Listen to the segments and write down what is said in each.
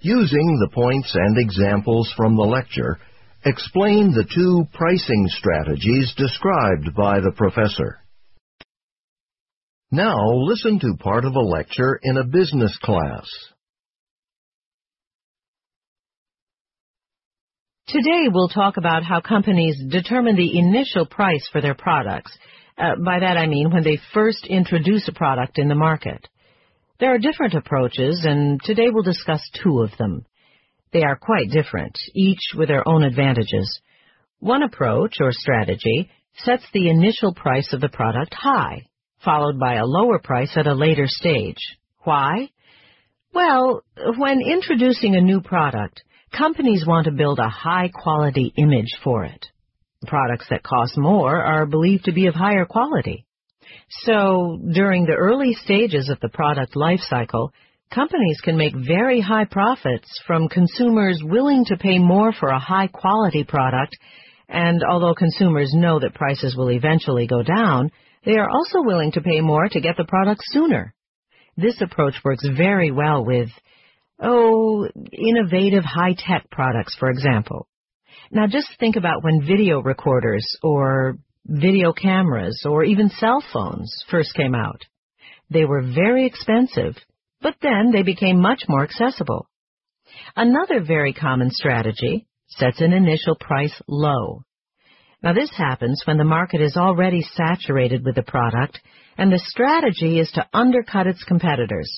Using the points and examples from the lecture, explain the two pricing strategies described by the professor. Now listen to part of a lecture in a business class. Today we'll talk about how companies determine the initial price for their products. By that I mean when they first introduce a product in the market. There are different approaches, and today we'll discuss two of them. They are quite different, each with their own advantages. One approach, or strategy, sets the initial price of the product high, followed by a lower price at a later stage. Why? Well, when introducing a new product, companies want to build a high-quality image for it. Products that cost more are believed to be of higher quality. So, during the early stages of the product life cycle, companies can make very high profits from consumers willing to pay more for a high-quality product, and although consumers know that prices will eventually go down, they are also willing to pay more to get the product sooner. This approach works very well with, innovative high-tech products, for example. Now just think about when video recorders or video cameras or even cell phones first came out. They were very expensive, but then they became much more accessible. Another very common strategy sets an initial price low. Now this happens when the market is already saturated with the product, and the strategy is to undercut its competitors.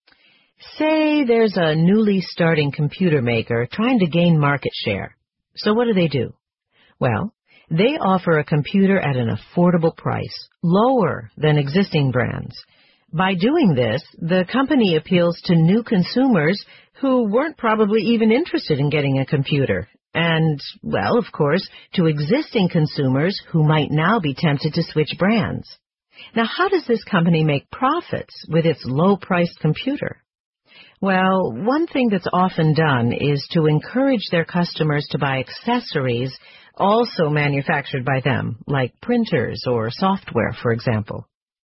Say there's a newly starting computer maker trying to gain market share. So what do? Well, they offer a computer at an affordable price, lower than existing brands. By doing this, the company appeals to new consumers who weren't probably even interested in getting a computer, and, well, of course, to existing consumers who might now be tempted to switch brands. Now, how does this company make profits with its low-priced computer? Well, one thing that's often done is to encourage their customers to buy accessories also manufactured by them, like printers or software, for example.